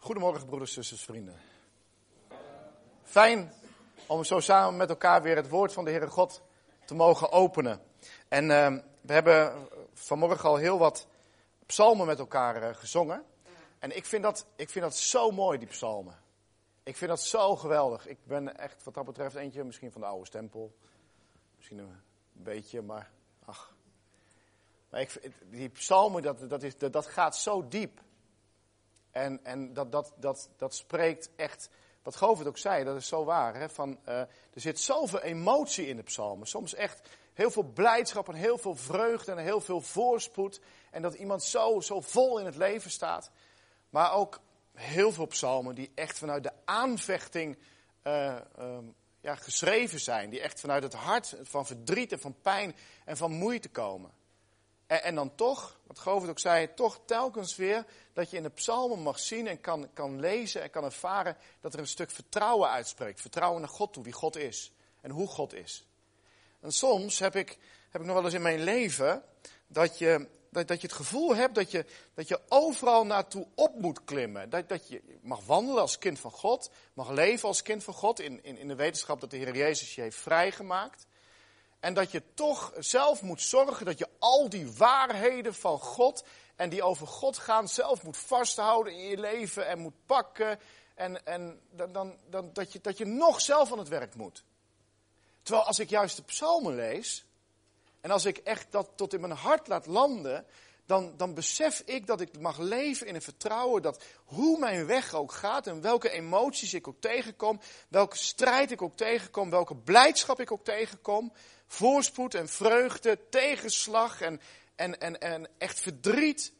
Goedemorgen broeders, zusters, vrienden. Fijn om zo samen met elkaar weer het woord van de Heere God te mogen openen. En we hebben vanmorgen al heel wat psalmen met elkaar gezongen. En ik vind dat zo mooi, die psalmen. Ik vind dat zo geweldig. Ik ben echt wat dat betreft eentje misschien van de oude stempel. Misschien een beetje, maar ach. Maar die psalmen, dat gaat zo diep. En dat spreekt echt, wat Govert ook zei, dat is zo waar. Hè? Er zit zoveel emotie in de psalmen. Soms echt heel veel blijdschap en heel veel vreugde en heel veel voorspoed. En dat iemand zo vol in het leven staat. Maar ook heel veel psalmen die echt vanuit de aanvechting geschreven zijn. Die echt vanuit het hart van verdriet en van pijn en van moeite komen. En dan toch, wat Govert ook zei, toch telkens weer dat je in de psalmen mag zien en kan lezen en kan ervaren dat er een stuk vertrouwen uitspreekt. Vertrouwen naar God toe, wie God is en hoe God is. En soms heb ik nog wel eens in mijn leven dat je het gevoel hebt dat je overal naartoe op moet klimmen. Dat je mag wandelen als kind van God, mag leven als kind van God in de wetenschap dat de Heer Jezus je heeft vrijgemaakt. En dat je toch zelf moet zorgen dat je al die waarheden van God en die over God gaan zelf moet vasthouden in je leven en moet pakken. En dat je nog zelf aan het werk moet. Terwijl als ik juist de psalmen lees en als ik echt dat tot in mijn hart laat landen, dan besef ik dat ik mag leven in een vertrouwen dat hoe mijn weg ook gaat en welke emoties ik ook tegenkom, welke strijd ik ook tegenkom, welke blijdschap ik ook tegenkom, voorspoed en vreugde, tegenslag en echt verdriet.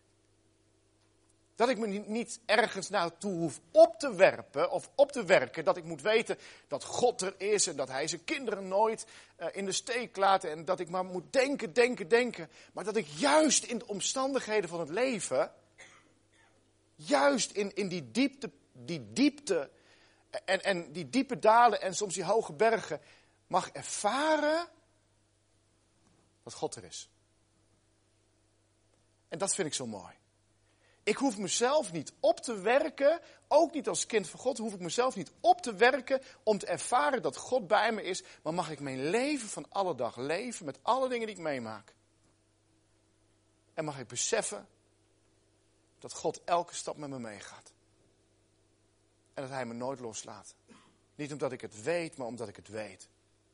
Dat ik me niet ergens naartoe hoef op te werpen of op te werken. Dat ik moet weten dat God er is en dat hij zijn kinderen nooit in de steek laat. En dat ik maar moet denken. Maar dat ik juist in de omstandigheden van het leven, juist in die diepte en die diepe dalen en soms die hoge bergen, mag ervaren dat God er is. En dat vind ik zo mooi. Ik hoef mezelf niet op te werken, ook niet als kind van God, hoef ik mezelf niet op te werken om te ervaren dat God bij me is. Maar mag ik mijn leven van alle dag leven met alle dingen die ik meemaak. En mag ik beseffen dat God elke stap met me meegaat. En dat hij me nooit loslaat. Niet omdat ik het weet, maar omdat ik het weet.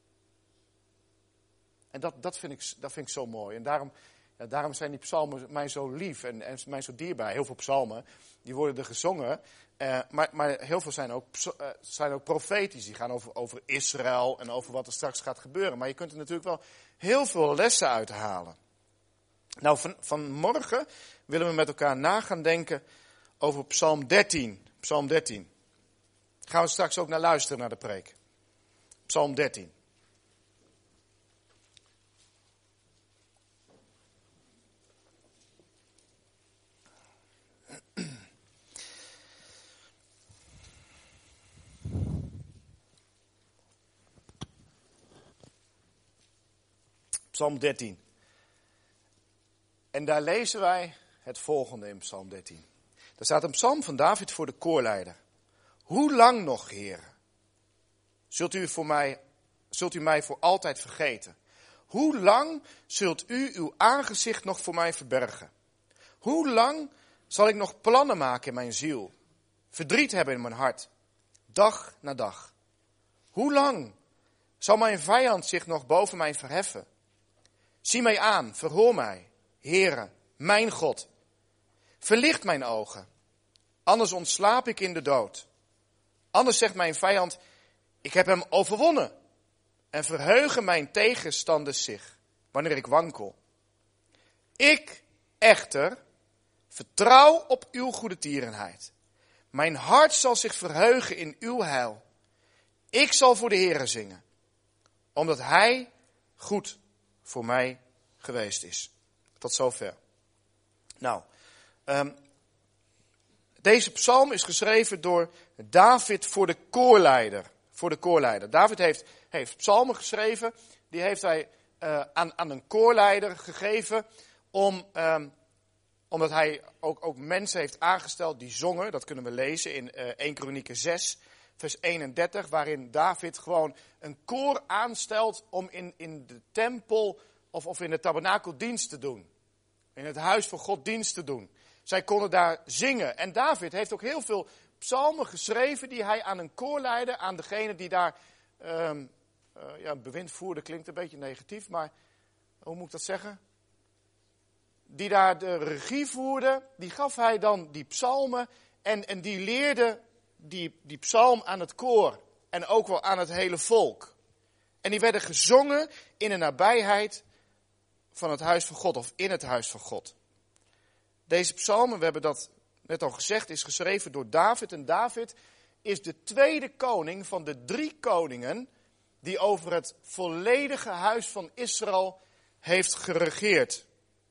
En dat vind ik zo mooi. En daarom zijn die psalmen mij zo lief en mij zo dierbaar. Heel veel psalmen, die worden er gezongen. Maar heel veel zijn ook profetisch. Die gaan over Israël en over wat er straks gaat gebeuren. Maar je kunt er natuurlijk wel heel veel lessen uithalen. Nou, vanmorgen willen we met elkaar na gaan denken over Psalm 13. Psalm 13. Gaan we straks ook naar luisteren naar de preek. Psalm 13. Psalm 13. En daar lezen wij het volgende in Psalm 13. Er staat een psalm van David voor de koorleider. Hoe lang nog, Heer, zult u mij voor altijd vergeten? Hoe lang zult u uw aangezicht nog voor mij verbergen? Hoe lang zal ik nog plannen maken in mijn ziel? Verdriet hebben in mijn hart, dag na dag. Hoe lang zal mijn vijand zich nog boven mij verheffen? Zie mij aan, verhoor mij, Heere, mijn God. Verlicht mijn ogen, anders ontslaap ik in de dood. Anders zegt mijn vijand, ik heb hem overwonnen. En verheugen mijn tegenstanders zich, wanneer ik wankel. Ik echter vertrouw op uw goedertierenheid. Mijn hart zal zich verheugen in uw heil. Ik zal voor de Heere zingen, omdat hij goed voor mij geweest is. Tot zover. Nou, deze psalm is geschreven door David voor de koorleider. David heeft psalmen geschreven, die heeft hij aan een koorleider gegeven om Omdat hij ook mensen heeft aangesteld die zongen. Dat kunnen we lezen in 1 Kronieken 6, vers 31. Waarin David gewoon een koor aanstelt om in de tempel of in de tabernakel dienst te doen. In het huis van God dienst te doen. Zij konden daar zingen. En David heeft ook heel veel psalmen geschreven die hij aan een koor leidde. Aan degene die daar bewind voerde, klinkt een beetje negatief. Maar hoe moet ik dat zeggen? Die daar de regie voerde, die gaf hij dan die psalmen. En die leerde die psalm aan het koor. En ook wel aan het hele volk. En die werden gezongen in de nabijheid van het huis van God. Of in het huis van God. Deze psalmen, we hebben dat net al gezegd, is geschreven door David. En David is de tweede koning van de 3 koningen die over het volledige huis van Israël heeft geregeerd.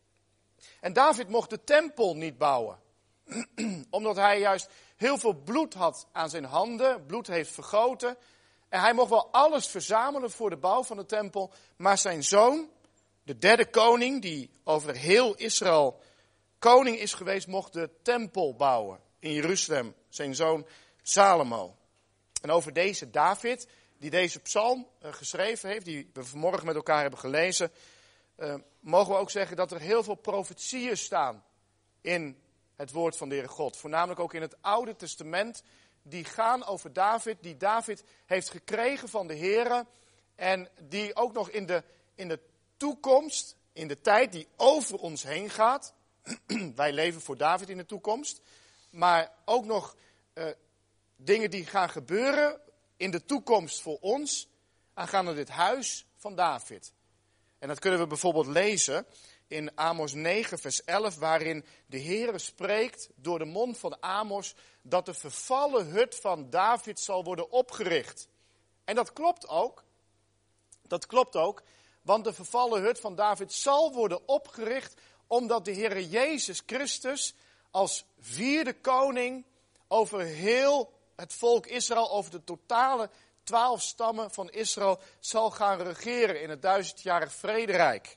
En David mocht de tempel niet bouwen. Omdat hij juist heel veel bloed had aan zijn handen, bloed heeft vergoten. En hij mocht wel alles verzamelen voor de bouw van de tempel. Maar zijn zoon, de 3e koning, die over heel Israël koning is geweest, mocht de tempel bouwen in Jeruzalem. Zijn zoon Salomo. En over deze David, die deze psalm geschreven heeft, die we vanmorgen met elkaar hebben gelezen, mogen we ook zeggen dat er heel veel profetieën staan in het woord van de Heere God. Voornamelijk ook in het Oude Testament, die gaan over David, die David heeft gekregen van de Heere. En die ook nog in de toekomst, in de tijd die over ons heen gaat. Wij leven voor David in de toekomst. Maar ook nog dingen die gaan gebeuren in de toekomst voor ons. Aangaande dit huis van David. En dat kunnen we bijvoorbeeld lezen in Amos 9 vers 11. Waarin de Heere spreekt door de mond van Amos dat de vervallen hut van David zal worden opgericht. En dat klopt ook. Dat klopt ook. Want de vervallen hut van David zal worden opgericht omdat de Heere Jezus Christus als 4e koning over heel het volk Israël, over de totale 12 stammen van Israël, zal gaan regeren in het 1000-jarig vrederijk.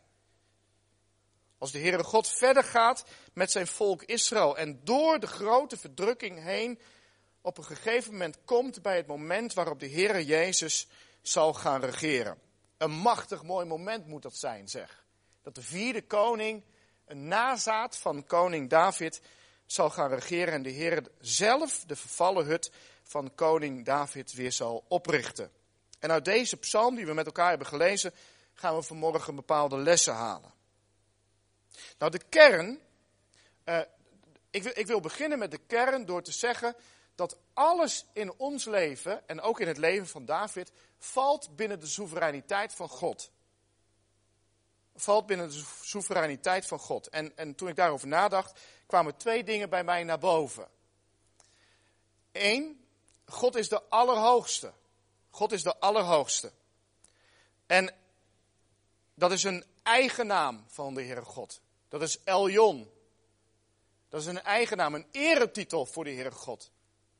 Als de Heere God verder gaat met zijn volk Israël en door de grote verdrukking heen op een gegeven moment komt bij het moment waarop de Heere Jezus zal gaan regeren. Een machtig mooi moment moet dat zijn, zeg. Dat de 4e koning, een nazaat van koning David, zal gaan regeren en de Heer zelf de vervallen hut van koning David weer zal oprichten. En uit deze psalm die we met elkaar hebben gelezen, gaan we vanmorgen bepaalde lessen halen. Nou, de kern, ik wil beginnen met de kern door te zeggen dat alles in ons leven, en ook in het leven van David, valt binnen de soevereiniteit van God. Valt binnen de soevereiniteit van God. En toen ik daarover nadacht, kwamen 2 dingen bij mij naar boven. 1, God is de Allerhoogste. God is de Allerhoogste. En dat is een eigen naam van de Heere God. Dat is Elyon. Dat is een eigen naam, een eretitel voor de Heere God.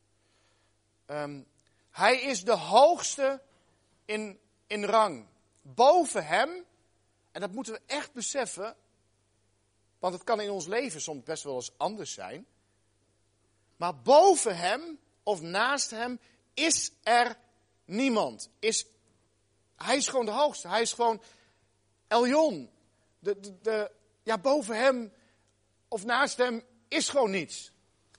Hij is de hoogste in rang. Boven hem, en dat moeten we echt beseffen, want het kan in ons leven soms best wel eens anders zijn. Maar boven hem of naast hem is er niemand. Hij is gewoon de hoogste. Hij is gewoon Elyon. Boven hem of naast hem is gewoon niets.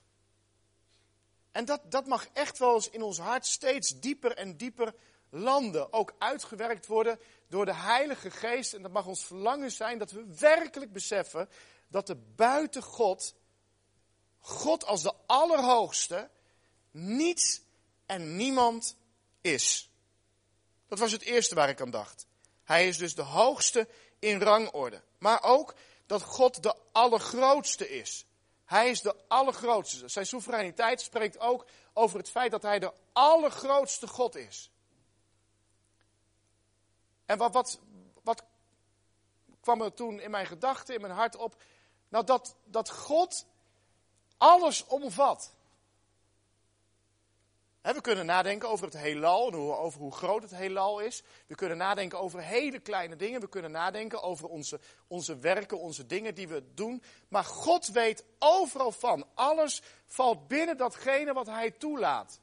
En dat mag echt wel eens in ons hart steeds dieper en dieper landen. Ook uitgewerkt worden door de Heilige Geest. En dat mag ons verlangen zijn dat we werkelijk beseffen dat er buiten God als de Allerhoogste, niets en niemand is. Dat was het eerste waar ik aan dacht. Hij is dus de hoogste in rangorde. Maar ook dat God de Allergrootste is. Hij is de Allergrootste. Zijn soevereiniteit spreekt ook over het feit dat hij de Allergrootste God is. En wat kwam er toen in mijn gedachten, in mijn hart op? Nou, dat God alles omvat. We kunnen nadenken over het heelal en over hoe groot het heelal is. We kunnen nadenken over hele kleine dingen. We kunnen nadenken over onze werken, onze dingen die we doen. Maar God weet overal van. Alles valt binnen datgene wat hij toelaat.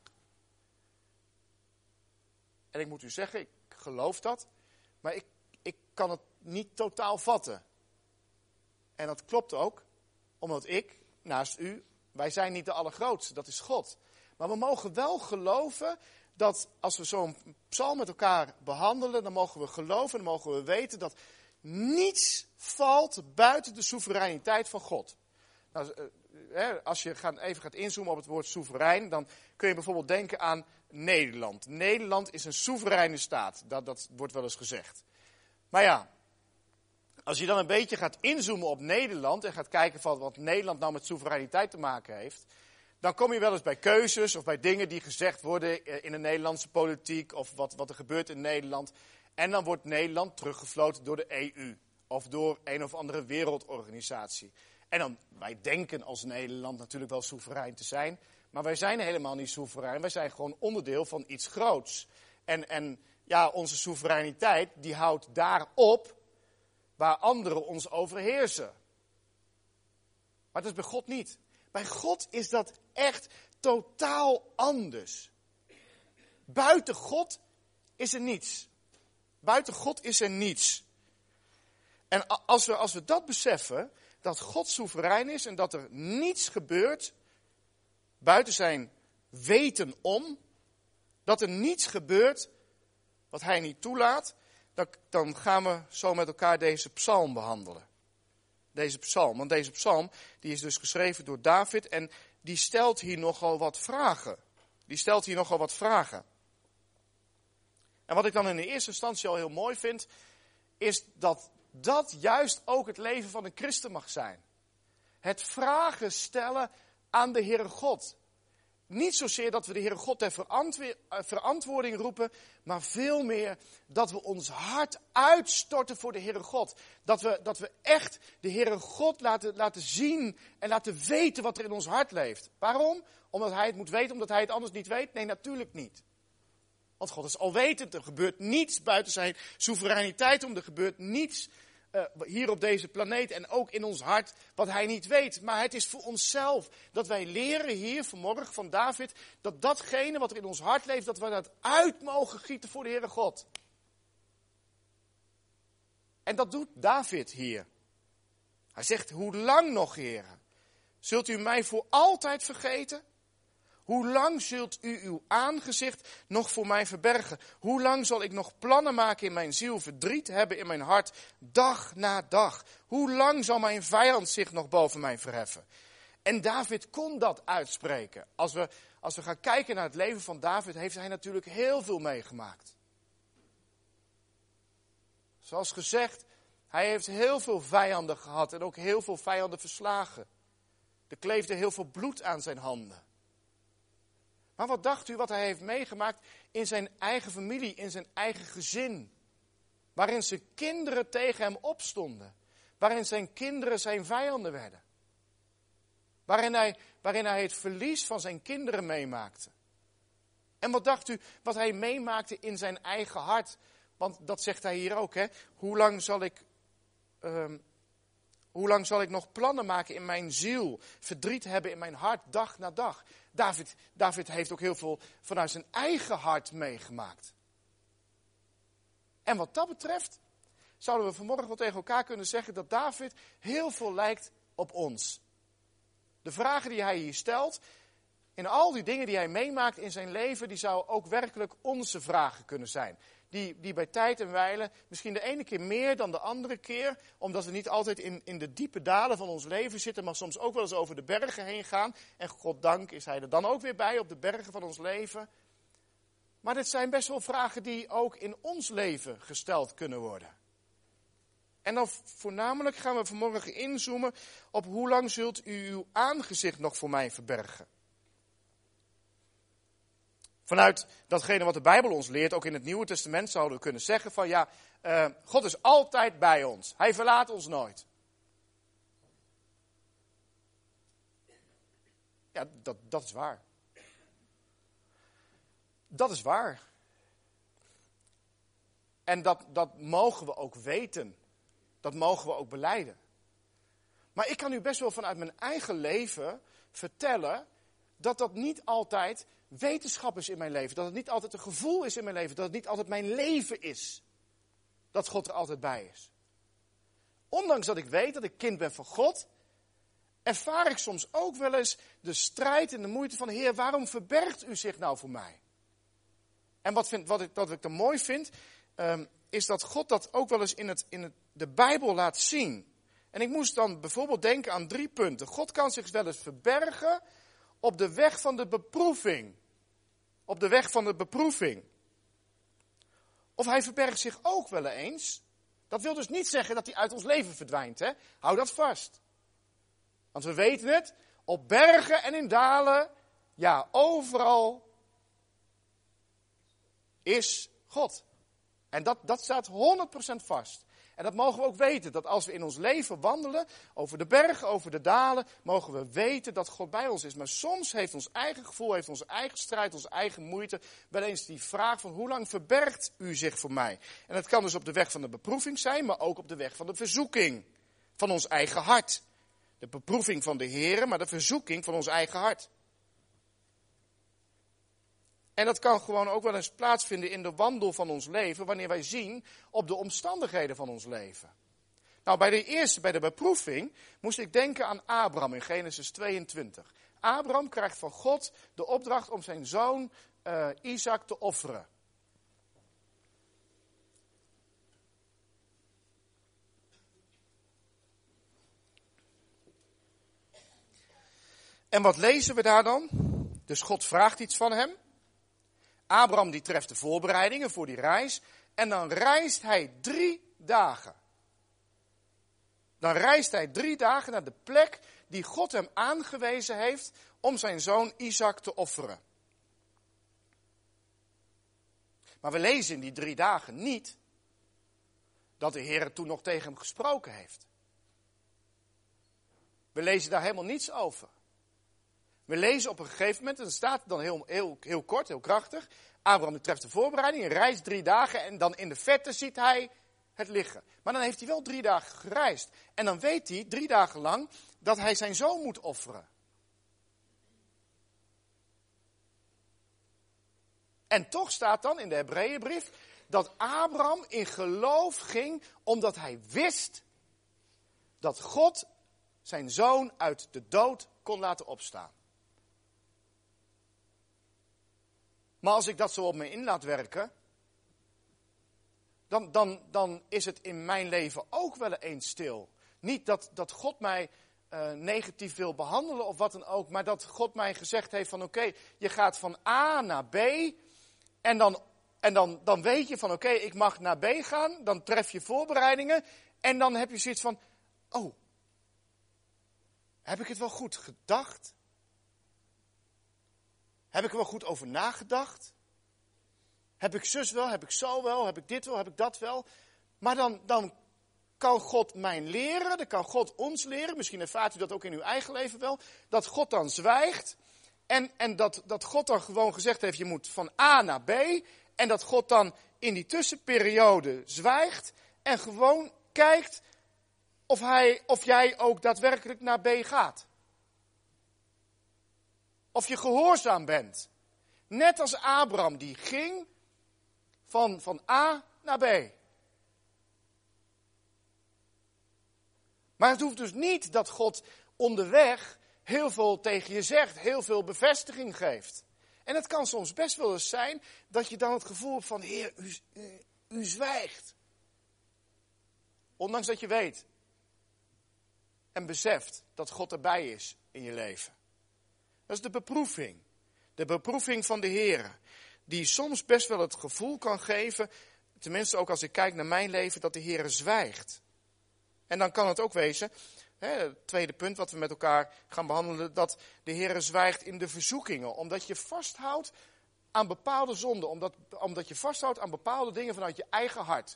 En ik moet u zeggen, ik geloof dat. Maar ik kan het niet totaal vatten. En dat klopt ook, omdat ik, naast u, wij zijn niet de allergrootste, dat is God. Maar we mogen wel geloven dat als we zo'n psalm met elkaar behandelen, dan mogen we geloven, dan mogen we weten dat niets valt buiten de soevereiniteit van God. Nou, als je even gaat inzoomen op het woord soeverein, dan kun je bijvoorbeeld denken aan Nederland. Nederland is een soevereine staat, dat wordt wel eens gezegd. Maar ja, als je dan een beetje gaat inzoomen op Nederland en gaat kijken van wat Nederland nou met soevereiniteit te maken heeft, dan kom je wel eens bij keuzes of bij dingen die gezegd worden in de Nederlandse politiek of wat er gebeurt in Nederland. En dan wordt Nederland teruggefloten door de EU of door een of andere wereldorganisatie. En dan, wij denken als Nederland natuurlijk wel soeverein te zijn, maar wij zijn helemaal niet soeverein. Wij zijn gewoon onderdeel van iets groots. En ja, onze soevereiniteit die houdt daar op waar anderen ons overheersen. Maar dat is bij God niet. Bij God is dat echt totaal anders. Buiten God is er niets. Buiten God is er niets. En als we dat beseffen, dat God soeverein is en dat er niets gebeurt buiten zijn weten om, dat er niets gebeurt wat hij niet toelaat, dan gaan we zo met elkaar deze psalm behandelen. Deze psalm, want deze psalm die is dus geschreven door David en die stelt hier nogal wat vragen. En wat ik dan in de eerste instantie al heel mooi vind, is dat dat juist ook het leven van een christen mag zijn. Het vragen stellen aan de Heere God. Niet zozeer dat we de Heere God ter verantwoording roepen, maar veel meer dat we ons hart uitstorten voor de Heere God. Dat we echt de Heere God laten zien en laten weten wat er in ons hart leeft. Waarom? Omdat hij het moet weten, omdat hij het anders niet weet? Nee, natuurlijk niet. Want God is alwetend, er gebeurt niets buiten zijn soevereiniteit om, er gebeurt niets hier op deze planeet en ook in ons hart wat hij niet weet. Maar het is voor onszelf dat wij leren hier vanmorgen van David, dat datgene wat er in ons hart leeft, dat we dat uit mogen gieten voor de Heere God. En dat doet David hier. Hij zegt, hoe lang nog, Heere? Zult u mij voor altijd vergeten? Hoe lang zult u uw aangezicht nog voor mij verbergen? Hoe lang zal ik nog plannen maken in mijn ziel, verdriet hebben in mijn hart, dag na dag? Hoe lang zal mijn vijand zich nog boven mij verheffen? En David kon dat uitspreken. Als we gaan kijken naar het leven van David, heeft hij natuurlijk heel veel meegemaakt. Zoals gezegd, hij heeft heel veel vijanden gehad en ook heel veel vijanden verslagen. Er kleefde heel veel bloed aan zijn handen. Maar wat dacht u wat hij heeft meegemaakt in zijn eigen familie, in zijn eigen gezin? Waarin zijn kinderen tegen hem opstonden. Waarin zijn kinderen zijn vijanden werden. Waarin hij het verlies van zijn kinderen meemaakte. En wat dacht u wat hij meemaakte in zijn eigen hart? Want dat zegt hij hier ook, hè? Hoe lang zal ik nog plannen maken in mijn ziel? Verdriet hebben in mijn hart, dag na dag. David heeft ook heel veel vanuit zijn eigen hart meegemaakt. En wat dat betreft, zouden we vanmorgen wel tegen elkaar kunnen zeggen dat David heel veel lijkt op ons. De vragen die hij hier stelt, en al die dingen die hij meemaakt in zijn leven, die zouden ook werkelijk onze vragen kunnen zijn. Die bij tijd en wijle misschien de ene keer meer dan de andere keer, omdat we niet altijd in de diepe dalen van ons leven zitten, maar soms ook wel eens over de bergen heen gaan. En goddank is hij er dan ook weer bij op de bergen van ons leven. Maar dit zijn best wel vragen die ook in ons leven gesteld kunnen worden. En dan voornamelijk gaan we vanmorgen inzoomen op hoe lang zult u uw aangezicht nog voor mij verbergen? Vanuit datgene wat de Bijbel ons leert, ook in het Nieuwe Testament, zouden we kunnen zeggen van ja, God is altijd bij ons. Hij verlaat ons nooit. Ja, dat is waar. Dat is waar. En dat mogen we ook weten. Dat mogen we ook belijden. Maar ik kan u best wel vanuit mijn eigen leven vertellen dat dat niet altijd wetenschap is in mijn leven. Dat het niet altijd een gevoel is in mijn leven. Dat het niet altijd mijn leven is. Dat God er altijd bij is. Ondanks dat ik weet dat ik kind ben van God, ervaar ik soms ook wel eens de strijd en de moeite van, Heer, waarom verbergt u zich nou voor mij? En wat ik er mooi vind, is dat God dat ook wel eens in de Bijbel laat zien. En ik moest dan bijvoorbeeld denken aan 3 punten. God kan zich wel eens verbergen op de weg van de beproeving. Op de weg van de beproeving. Of hij verbergt zich ook wel eens. Dat wil dus niet zeggen dat hij uit ons leven verdwijnt. Hè? Hou dat vast. Want we weten het, op bergen en in dalen, ja, overal is God. En dat staat 100% vast. En dat mogen we ook weten, dat als we in ons leven wandelen, over de bergen, over de dalen, mogen we weten dat God bij ons is. Maar soms heeft ons eigen gevoel, heeft onze eigen strijd, onze eigen moeite, wel eens die vraag van, hoe lang verbergt u zich voor mij? En dat kan dus op de weg van de beproeving zijn, maar ook op de weg van de verzoeking van ons eigen hart. De beproeving van de Heere, maar de verzoeking van ons eigen hart. En dat kan gewoon ook wel eens plaatsvinden in de wandel van ons leven, wanneer wij zien op de omstandigheden van ons leven. Nou, bij de beproeving, moest ik denken aan Abraham in Genesis 22. Abraham krijgt van God de opdracht om zijn zoon Isaac te offeren. En wat lezen we daar dan? Dus God vraagt iets van hem. Abraham die treft de voorbereidingen voor die reis. En dan reist hij 3 dagen. Dan reist hij 3 dagen naar de plek die God hem aangewezen heeft om zijn zoon Isaac te offeren. Maar we lezen in die 3 dagen niet dat de Heer toen nog tegen hem gesproken heeft. We lezen daar helemaal niets over. We lezen op een gegeven moment, en dat staat dan heel kort, heel krachtig. Abraham treft de voorbereiding, een reis 3 dagen en dan in de verte ziet hij het liggen. Maar dan heeft hij wel 3 dagen gereisd. En dan weet hij 3 dagen lang dat hij zijn zoon moet offeren. En toch staat dan in de Hebreeënbrief dat Abraham in geloof ging omdat hij wist dat God zijn zoon uit de dood kon laten opstaan. Maar als ik dat zo op me in laat werken, dan is het in mijn leven ook wel eens stil. Niet dat God mij negatief wil behandelen of wat dan ook, maar dat God mij gezegd heeft van oké, je gaat van A naar B en dan weet je van oké, ik mag naar B gaan, dan tref je voorbereidingen en dan heb je zoiets van, oh, heb ik het wel goed gedacht? Heb ik er wel goed over nagedacht? Heb ik zus wel, heb ik zo wel, heb ik dit wel, heb ik dat wel? Maar dan kan God mij leren, dan kan God ons leren, misschien ervaart u dat ook in uw eigen leven wel, dat God dan zwijgt en dat God dan gewoon gezegd heeft, je moet van A naar B, en dat God dan in die tussenperiode zwijgt en gewoon kijkt of jij ook daadwerkelijk naar B gaat. Of je gehoorzaam bent. Net als Abraham, die ging van A naar B. Maar het hoeft dus niet dat God onderweg heel veel tegen je zegt, heel veel bevestiging geeft. En het kan soms best wel eens zijn dat je dan het gevoel hebt van, Heer, u zwijgt. Ondanks dat je weet en beseft dat God erbij is in je leven. Dat is de beproeving. De beproeving van de Heer. Die soms best wel het gevoel kan geven, tenminste ook als ik kijk naar mijn leven, dat de Heer zwijgt. En dan kan het ook wezen, het tweede punt wat we met elkaar gaan behandelen, dat de Heer zwijgt in de verzoekingen. Omdat je vasthoudt aan bepaalde zonden. Omdat je vasthoudt aan bepaalde dingen vanuit je eigen hart.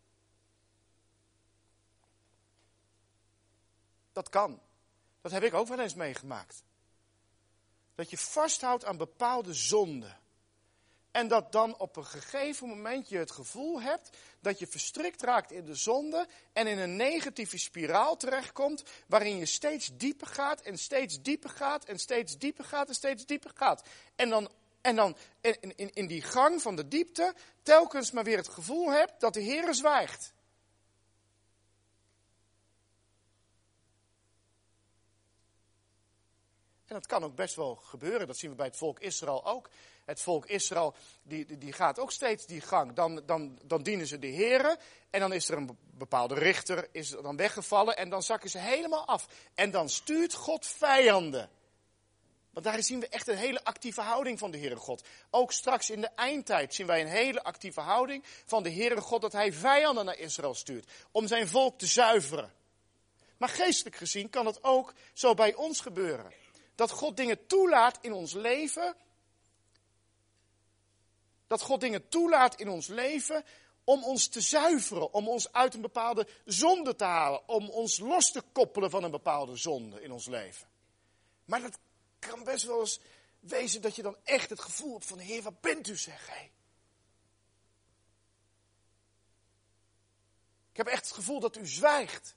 Dat kan. Dat heb ik ook wel eens meegemaakt. Dat je vasthoudt aan bepaalde zonden. En dat dan op een gegeven moment je het gevoel hebt dat je verstrikt raakt in de zonde en in een negatieve spiraal terechtkomt, waarin je steeds dieper gaat en steeds dieper gaat en steeds dieper gaat en steeds dieper gaat. En dan in die gang van de diepte telkens maar weer het gevoel hebt dat de Heere zwijgt. En dat kan ook best wel gebeuren, dat zien we bij het volk Israël ook. Het volk Israël die gaat ook steeds die gang. Dan dienen ze de Heere en dan is er een bepaalde richter is dan weggevallen en dan zakken ze helemaal af. En dan stuurt God vijanden. Want daar zien we echt een hele actieve houding van de Heere God. Ook straks in de eindtijd zien wij een hele actieve houding van de Heere God, dat hij vijanden naar Israël stuurt om zijn volk te zuiveren. Maar geestelijk gezien kan het ook zo bij ons gebeuren. Dat God dingen toelaat in ons leven. Dat God dingen toelaat in ons leven om ons te zuiveren. Om ons uit een bepaalde zonde te halen. Om ons los te koppelen van een bepaalde zonde in ons leven. Maar dat kan best wel eens wezen dat je dan echt het gevoel hebt van, Heer, wat bent u zeg? Hey. Ik heb echt het gevoel dat u zwijgt.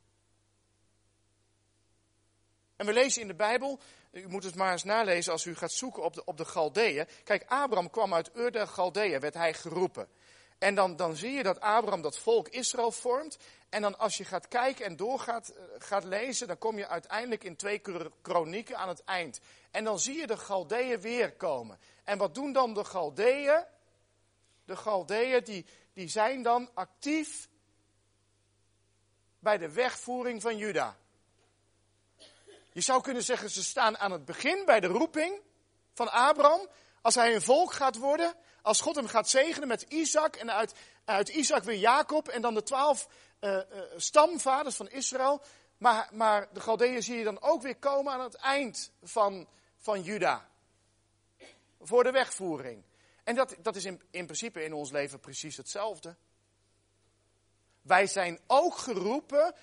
En we lezen in de Bijbel, u moet het maar eens nalezen als u gaat zoeken op de Galdeeën. Kijk, Abraham kwam uit Ur der Galdeeën, werd hij geroepen. En dan zie je dat Abraham dat volk Israël vormt. En dan als je gaat kijken en gaat lezen, dan kom je uiteindelijk in 2 Kronieken aan het eind. En dan zie je de Galdeeën weer komen. En wat doen dan de Galdeeën? De Galdeeën die zijn dan actief bij de wegvoering van Juda. Je zou kunnen zeggen, ze staan aan het begin bij de roeping van Abraham. Als hij een volk gaat worden, als God hem gaat zegenen met Isaac en uit Isaac weer Jacob en dan de 12 stamvaders van Israël. Maar de Galdeeën zie je dan ook weer komen aan het eind van Juda. Voor de wegvoering. En dat is in principe in ons leven precies hetzelfde. Wij zijn ook geroepen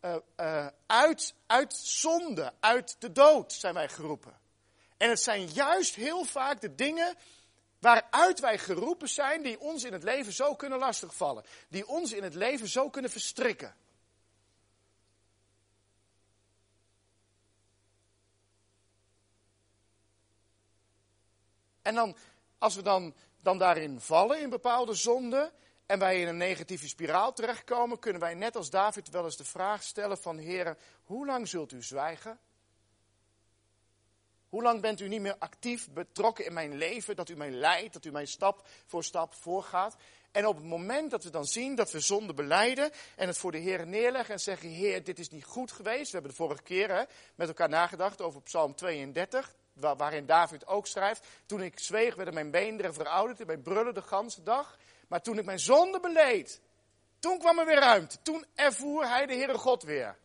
uit zonde, uit de dood zijn wij geroepen. En het zijn juist heel vaak de dingen waaruit wij geroepen zijn, die ons in het leven zo kunnen lastigvallen. Die ons in het leven zo kunnen verstrikken. En dan, als we dan daarin vallen in bepaalde zonden en wij in een negatieve spiraal terechtkomen, kunnen wij net als David wel eens de vraag stellen van, Heere, hoe lang zult u zwijgen? Hoe lang bent u niet meer actief betrokken in mijn leven, dat u mij leidt, dat u mij stap voor stap voorgaat? En op het moment dat we dan zien dat we zonde belijden en het voor de Heer neerleggen en zeggen, Heer, dit is niet goed geweest. We hebben de vorige keer met elkaar nagedacht over Psalm 32, waarin David ook schrijft. Toen ik zweeg, werden mijn beenderen verouderd en mijn brullen de ganse dag. Maar toen ik mijn zonde beleed, toen kwam er weer ruimte. Toen ervoer hij de Heere God weer.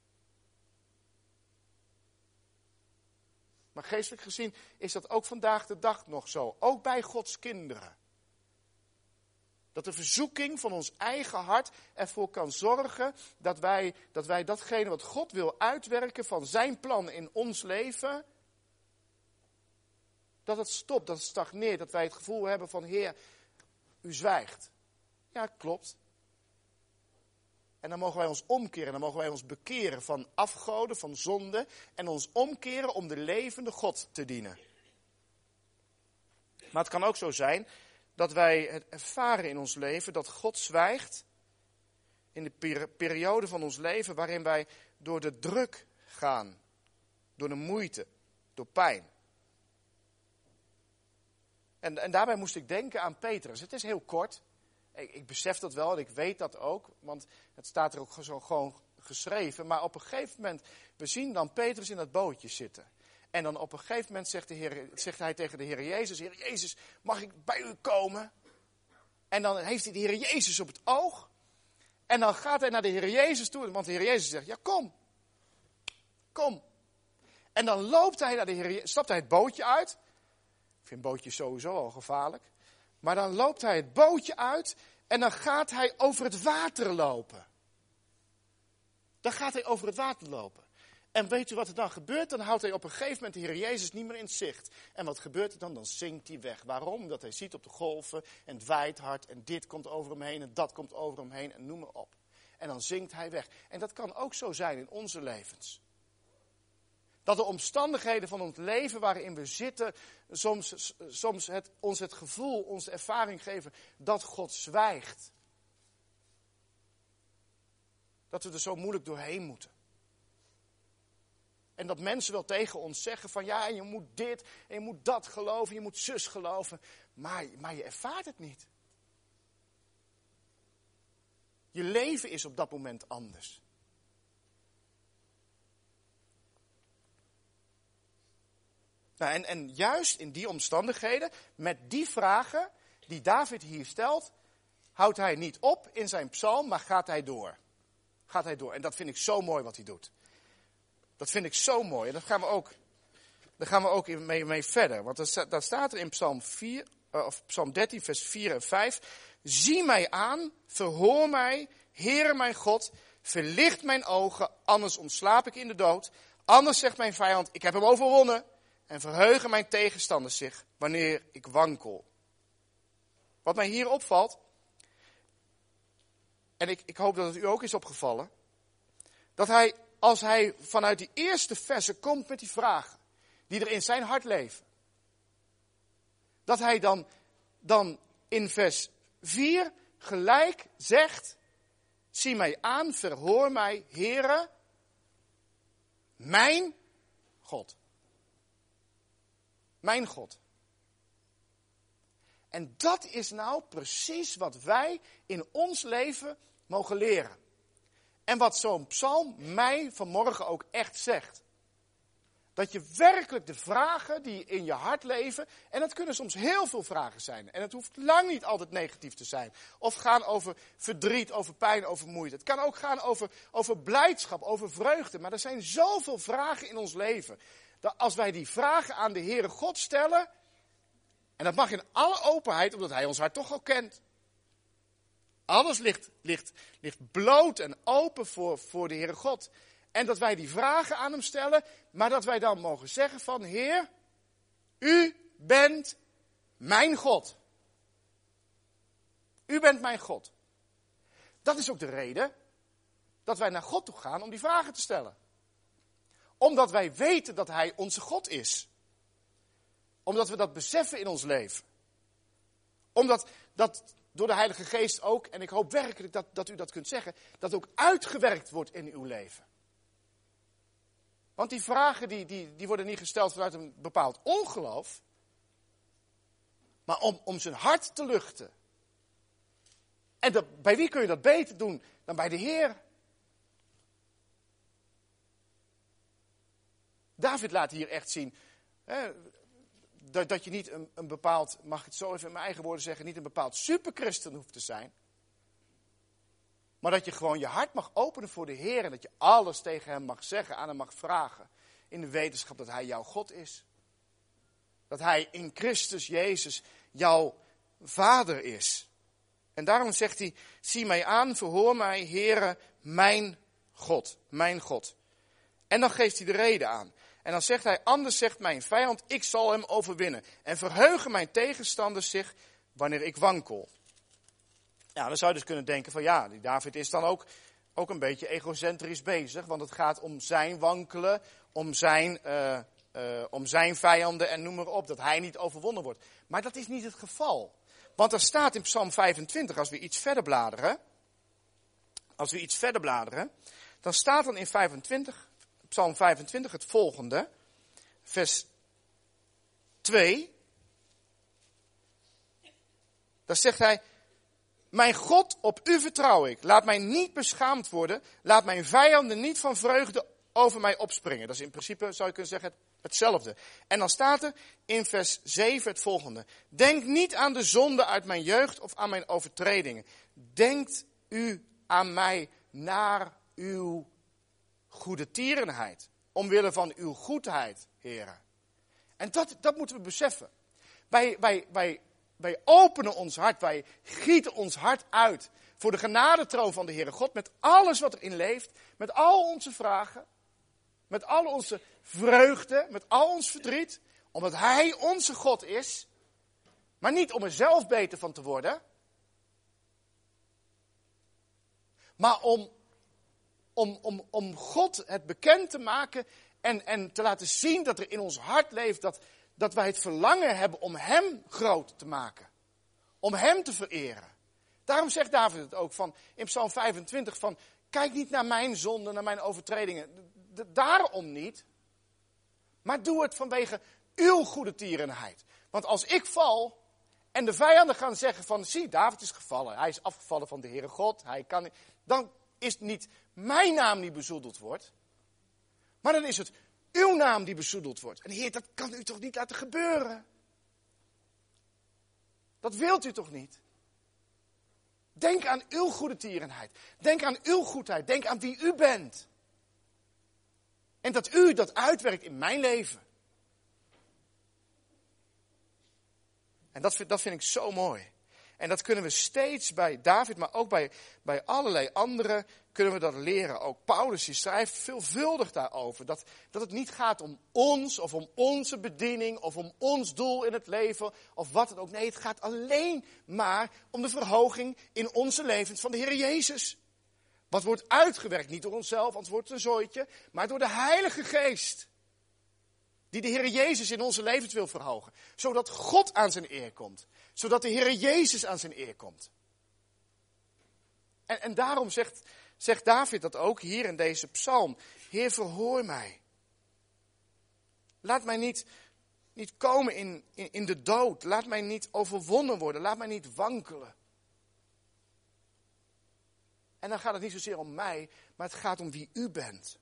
Maar geestelijk gezien is dat ook vandaag de dag nog zo. Ook bij Gods kinderen. Dat de verzoeking van ons eigen hart ervoor kan zorgen dat wij datgene wat God wil uitwerken van zijn plan in ons leven, dat het stopt, dat het stagneert. Dat wij het gevoel hebben van, Heer, u zwijgt. Ja, klopt. En dan mogen wij ons omkeren, dan mogen wij ons bekeren van afgoden, van zonde. En ons omkeren om de levende God te dienen. Maar het kan ook zo zijn dat wij het ervaren in ons leven dat God zwijgt. In de periode van ons leven waarin wij door de druk gaan. Door de moeite, door pijn. En daarbij moest ik denken aan Petrus. Het is heel kort. Ik besef dat wel en ik weet dat ook. Want het staat er ook zo gewoon geschreven. Maar op een gegeven moment, we zien dan Petrus in dat bootje zitten. En dan op een gegeven moment zegt hij tegen de Heer Jezus, Heer Jezus, mag ik bij u komen? En dan heeft hij de Heer Jezus op het oog. En dan gaat hij naar de Heer Jezus toe. Want de Heer Jezus zegt, ja kom. Kom. En dan stapt hij het bootje uit. Ik vind bootjes sowieso al gevaarlijk. Maar dan loopt hij het bootje uit en dan gaat hij over het water lopen. Dan gaat hij over het water lopen. En weet u wat er dan gebeurt? Dan houdt hij op een gegeven moment de Heer Jezus niet meer in zicht. En wat gebeurt er dan? Dan zinkt hij weg. Waarom? Omdat hij ziet op de golven en het waait hard en dit komt over hem heen en dat komt over hem heen en noem maar op. En dan zinkt hij weg. En dat kan ook zo zijn in onze levens. Dat de omstandigheden van ons leven waarin we zitten soms ons het gevoel, onze ervaring geven dat God zwijgt. Dat we er zo moeilijk doorheen moeten. En dat mensen wel tegen ons zeggen van ja, je moet dit en je moet dat geloven, je moet zus geloven. Maar je ervaart het niet. Je leven is op dat moment anders. Nou, en juist in die omstandigheden, met die vragen die David hier stelt, houdt hij niet op in zijn psalm, maar gaat hij door. Gaat hij door. En dat vind ik zo mooi wat hij doet. Dat vind ik zo mooi. En daar gaan we ook mee verder. Want daar staat er in Psalm 13, vers 4 en 5. Zie mij aan, verhoor mij, Heere mijn God, verlicht mijn ogen, anders ontslaap ik in de dood. Anders zegt mijn vijand, ik heb hem overwonnen. En verheugen mijn tegenstanders zich, wanneer ik wankel. Wat mij hier opvalt, en ik hoop dat het u ook is opgevallen, dat hij, als hij vanuit die eerste versen komt met die vragen, die er in zijn hart leven, dat hij dan in vers 4 gelijk zegt, zie mij aan, verhoor mij, Heere, mijn God. Mijn God. En dat is nou precies wat wij in ons leven mogen leren. En wat zo'n psalm mij vanmorgen ook echt zegt. Dat je werkelijk de vragen die in je hart leven, en dat kunnen soms heel veel vragen zijn. En het hoeft lang niet altijd negatief te zijn. Of gaan over verdriet, over pijn, over moeite. Het kan ook gaan over blijdschap, over vreugde. Maar er zijn zoveel vragen in ons leven. Dat als wij die vragen aan de Heere God stellen, en dat mag in alle openheid, omdat Hij ons hart toch al kent. Alles ligt bloot en open voor de Heere God. En dat wij die vragen aan hem stellen, maar dat wij dan mogen zeggen van, Heer, u bent mijn God. U bent mijn God. Dat is ook de reden dat wij naar God toe gaan om die vragen te stellen. Omdat wij weten dat Hij onze God is. Omdat we dat beseffen in ons leven. Omdat dat door de Heilige Geest ook, en ik hoop werkelijk dat u dat kunt zeggen, dat ook uitgewerkt wordt in uw leven. Want die vragen die worden niet gesteld vanuit een bepaald ongeloof, maar om zijn hart te luchten. En bij wie kun je dat beter doen dan bij de Heer? David laat hier echt zien, dat je niet een bepaald, mag ik het zo even in mijn eigen woorden zeggen, niet een bepaald superchristen hoeft te zijn. Maar dat je gewoon je hart mag openen voor de Heer en dat je alles tegen hem mag zeggen, aan hem mag vragen. In de wetenschap dat Hij jouw God is. Dat Hij in Christus Jezus jouw Vader is. En daarom zegt hij, zie mij aan, verhoor mij, Heere, mijn God, mijn God. En dan geeft hij de reden aan. En dan zegt hij, anders zegt mijn vijand, ik zal hem overwinnen. En verheugen mijn tegenstanders zich wanneer ik wankel. Ja, dan zou je dus kunnen denken van ja, die David is dan ook een beetje egocentrisch bezig. Want het gaat om zijn wankelen, om zijn vijanden en noem maar op. Dat hij niet overwonnen wordt. Maar dat is niet het geval. Want er staat in Psalm 25, als we iets verder bladeren. Dan staat dan in Psalm 25 het volgende. Vers 2. Daar zegt hij, mijn God, op u vertrouw ik. Laat mij niet beschaamd worden. Laat mijn vijanden niet van vreugde over mij opspringen. Dat is in principe, zou je kunnen zeggen, hetzelfde. En dan staat er in vers 7 het volgende. Denk niet aan de zonde uit mijn jeugd of aan mijn overtredingen. Denkt u aan mij naar uw goedertierenheid. Omwille van uw goedheid, Heere. En dat moeten we beseffen. Wij openen ons hart, wij gieten ons hart uit voor de genadetroon van de Heere God. Met alles wat erin leeft, met al onze vragen. met al onze vreugde, met al ons verdriet, omdat hij onze God is, maar niet om er zelf beter van te worden, maar om God het bekend te maken en te laten zien dat er in ons hart leeft dat wij het verlangen hebben om hem groot te maken. Om hem te vereren. Daarom zegt David het ook in Psalm 25 van, kijk niet naar mijn zonden, naar mijn overtredingen. Daarom niet. Maar doe het vanwege uw goede tierenheid. Want als ik val en de vijanden gaan zeggen van, zie, David is gevallen. Hij is afgevallen van de Heere God. Hij kan niet, dan is het niet mijn naam die bezoedeld wordt. Maar dan is het uw naam die bezoedeld wordt. En Heer, dat kan u toch niet laten gebeuren? Dat wilt u toch niet? Denk aan uw goede tierenheid. Denk aan uw goedheid. Denk aan wie u bent. En dat u dat uitwerkt in mijn leven. En dat vind ik zo mooi. En dat kunnen we steeds bij David, maar ook bij allerlei anderen kunnen we dat leren. Ook Paulus die schrijft veelvuldig daarover. Dat het niet gaat om ons of om onze bediening of om ons doel in het leven of wat dan ook. Nee, het gaat alleen maar om de verhoging in onze levens van de Heer Jezus. Wat wordt uitgewerkt, niet door onszelf, anders wordt het een zooitje, maar door de Heilige Geest. Die de Heer Jezus in onze levens wil verhogen. Zodat God aan zijn eer komt. Zodat de Heer Jezus aan zijn eer komt. En daarom zegt David dat ook hier in deze psalm. Heer, verhoor mij. Laat mij niet komen in de dood. Laat mij niet overwonnen worden. Laat mij niet wankelen. En dan gaat het niet zozeer om mij, maar het gaat om wie u bent.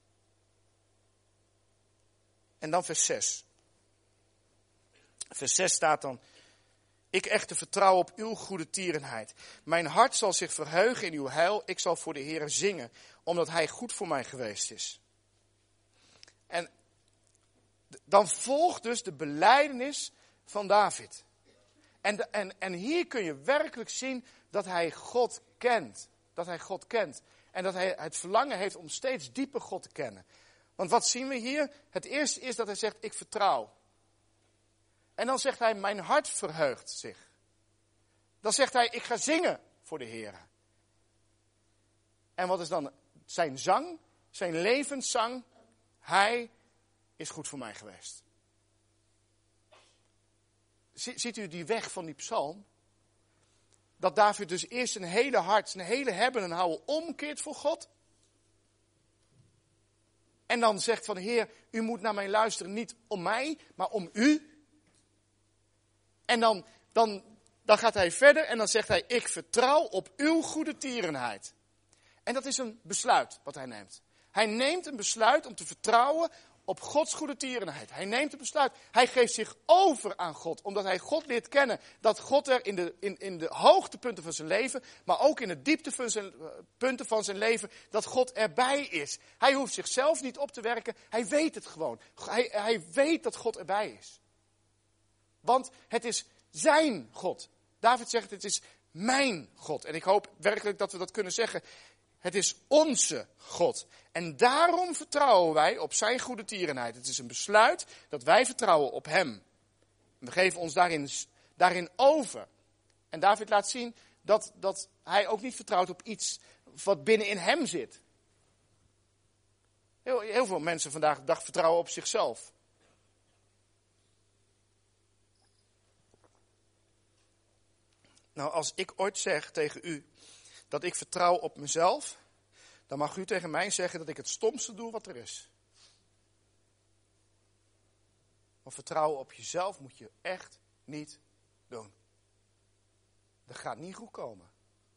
En dan vers 6. Vers 6 staat dan, ik echter vertrouw op uw goede tierenheid. Mijn hart zal zich verheugen in uw heil. Ik zal voor de Heere zingen, omdat hij goed voor mij geweest is. En dan volgt dus de belijdenis van David. En hier kun je werkelijk zien dat hij God kent. Dat hij God kent. En dat hij het verlangen heeft om steeds dieper God te kennen. Want wat zien we hier? Het eerste is dat hij zegt, ik vertrouw. En dan zegt hij, mijn hart verheugt zich. Dan zegt hij, ik ga zingen voor de Heer. En wat is dan zijn zang? Zijn levenszang? Hij is goed voor mij geweest. Ziet u die weg van die psalm? Dat David dus eerst zijn hele hart, zijn hele hebben en houden omkeert voor God. En dan zegt van, Heer, u moet naar mij luisteren, niet om mij, maar om u. En dan gaat hij verder en dan zegt hij, ik vertrouw op uw goede tierenheid. En dat is een besluit wat hij neemt. Hij neemt een besluit om te vertrouwen op Gods goede tierenheid. Hij neemt een besluit. Hij geeft zich over aan God, omdat hij God leert kennen. Dat God er in de hoogtepunten van zijn leven, maar ook in de dieptepunten van zijn leven, dat God erbij is. Hij hoeft zichzelf niet op te werken, hij weet het gewoon. Hij weet dat God erbij is. Want het is zijn God. David zegt, het is mijn God. En ik hoop werkelijk dat we dat kunnen zeggen. Het is onze God. En daarom vertrouwen wij op zijn goede tierenheid. Het is een besluit dat wij vertrouwen op hem. We geven ons daarin over. En David laat zien dat hij ook niet vertrouwt op iets wat binnenin hem zit. Heel veel mensen vandaag de dag vertrouwen op zichzelf. Nou, als ik ooit zeg tegen u dat ik vertrouw op mezelf, dan mag u tegen mij zeggen dat ik het stomste doe wat er is. Maar vertrouwen op jezelf moet je echt niet doen. Dat gaat niet goed komen.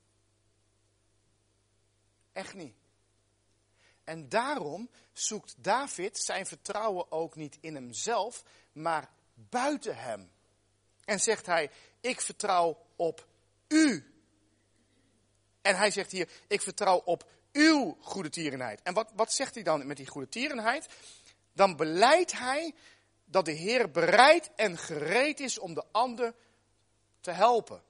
Echt niet. En daarom zoekt David zijn vertrouwen ook niet in hemzelf, maar buiten hem. En zegt hij, ik vertrouw op u. En hij zegt hier, ik vertrouw op uw goede tierenheid. En wat zegt hij dan met die goede tierenheid? Dan belijdt hij dat de Heer bereid en gereed is om de ander te helpen.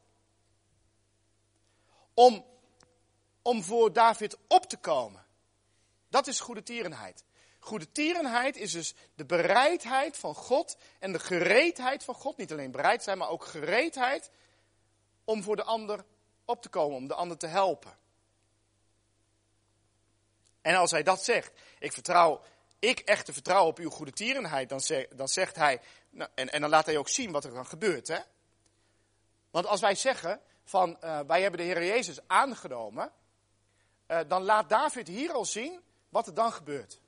Om voor David op te komen. Dat is goede tierenheid. Goedertierenheid is dus de bereidheid van God en de gereedheid van God. Niet alleen bereid zijn, maar ook gereedheid om voor de ander op te komen, om de ander te helpen. En als hij dat zegt, ik echter vertrouw op uw goedertierenheid, dan zegt hij, nou, en dan laat hij ook zien wat er dan gebeurt. Hè? Want als wij zeggen, wij hebben de Heer Jezus aangenomen, dan laat David hier al zien wat er dan gebeurt.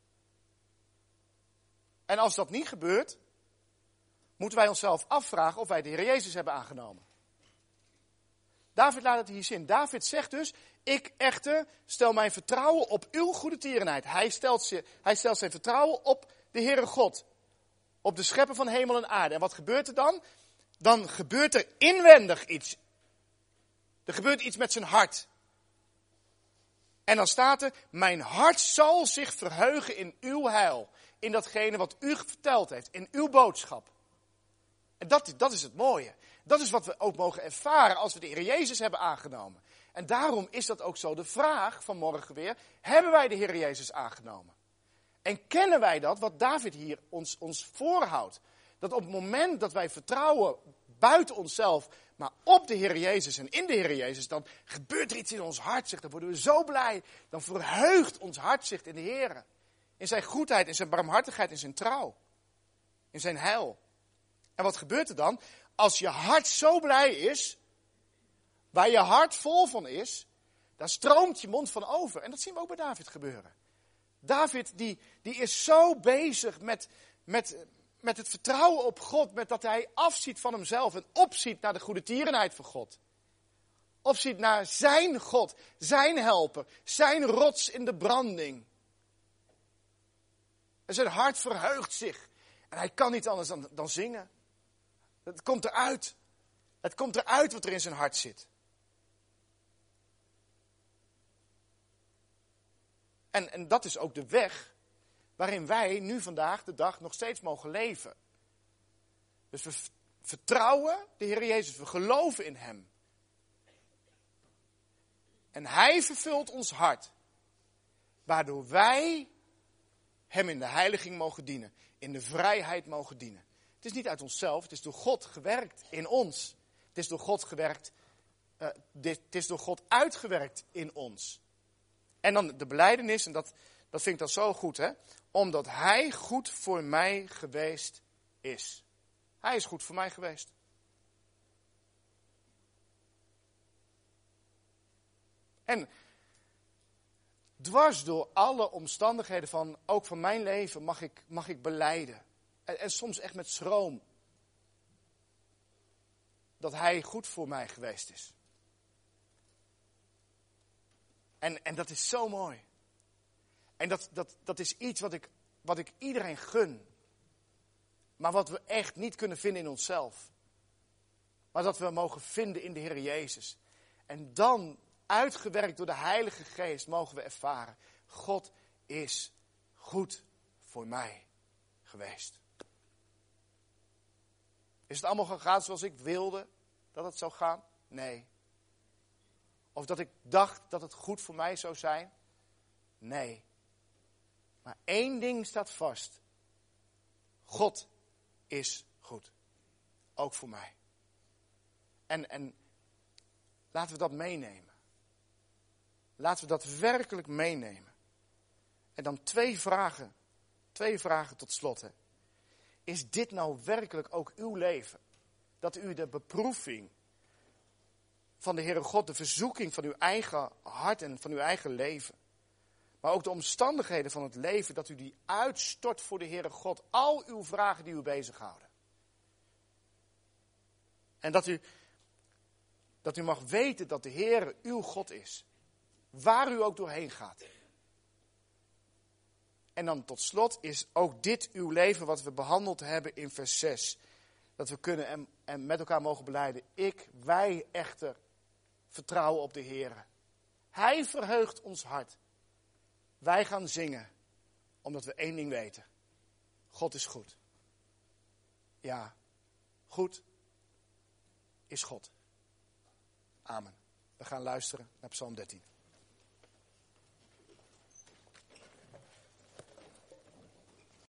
En als dat niet gebeurt, moeten wij onszelf afvragen of wij de Heer Jezus hebben aangenomen. David laat het hier zien. David zegt dus, ik echter stel mijn vertrouwen op uw goedertierenheid. Hij stelt zijn vertrouwen op de Heere God. Op de schepper van hemel en aarde. En wat gebeurt er dan? Dan gebeurt er inwendig iets. Er gebeurt iets met zijn hart. En dan staat er, mijn hart zal zich verheugen in uw heil. In datgene wat u verteld heeft, in uw boodschap. En dat is het mooie. Dat is wat we ook mogen ervaren als we de Heer Jezus hebben aangenomen. En daarom is dat ook zo de vraag van morgen weer. Hebben wij de Heer Jezus aangenomen? En kennen wij dat, wat David hier ons voorhoudt? Dat op het moment dat wij vertrouwen buiten onszelf, maar op de Heer Jezus en in de Heer Jezus, dan gebeurt er iets in ons hart, zeg. Dan worden we zo blij. Dan verheugt ons hart zich in de Heer. In zijn goedheid, in zijn barmhartigheid, in zijn trouw. In zijn heil. En wat gebeurt er dan? Als je hart zo blij is, waar je hart vol van is, dan stroomt je mond van over. En dat zien we ook bij David gebeuren. David die is zo bezig met het vertrouwen op God, met dat hij afziet van hemzelf en opziet naar de goedertierenheid van God. Opziet naar zijn God, zijn helper, zijn rots in de branding. En zijn hart verheugt zich. En hij kan niet anders dan zingen. Het komt eruit. Het komt eruit wat er in zijn hart zit. En dat is ook de weg waarin wij nu vandaag de dag nog steeds mogen leven. Dus we vertrouwen de Heer Jezus, we geloven in Hem. En Hij vervult ons hart, waardoor wij Hem in de heiliging mogen dienen, in de vrijheid mogen dienen. Het is niet uit onszelf, het is door God gewerkt in ons. Het is door God gewerkt, het is door God uitgewerkt in ons. En dan de belijdenis, en dat vind ik dan zo goed, hè? Omdat Hij goed voor mij geweest is. Hij is goed voor mij geweest. En dwars door alle omstandigheden ook van mijn leven mag ik belijden. En soms echt met schroom. Dat Hij goed voor mij geweest is. En dat is zo mooi. En dat is iets wat ik iedereen gun. Maar wat we echt niet kunnen vinden in onszelf. Maar dat we mogen vinden in de Heer Jezus. En dan, uitgewerkt door de Heilige Geest, mogen we ervaren. God is goed voor mij geweest. Is het allemaal gegaan zoals ik wilde dat het zou gaan? Nee. Of dat ik dacht dat het goed voor mij zou zijn? Nee. Maar één ding staat vast. God is goed. Ook voor mij. En laten we dat meenemen. Laten we dat werkelijk meenemen. En dan twee vragen tot slot. Hè. Is dit nou werkelijk ook uw leven? Dat u de beproeving van de Heere God, de verzoeking van uw eigen hart en van uw eigen leven, maar ook de omstandigheden van het leven, dat u die uitstort voor de Heere God. Al uw vragen die u bezighouden. En dat u mag weten dat de Heere uw God is. Waar u ook doorheen gaat. En dan tot slot is ook dit uw leven wat we behandeld hebben in vers 6. Dat we kunnen en met elkaar mogen belijden. Wij echter vertrouwen op de Heere. Hij verheugt ons hart. Wij gaan zingen, omdat we één ding weten. God is goed. Ja, goed is God. Amen. We gaan luisteren naar Psalm 13.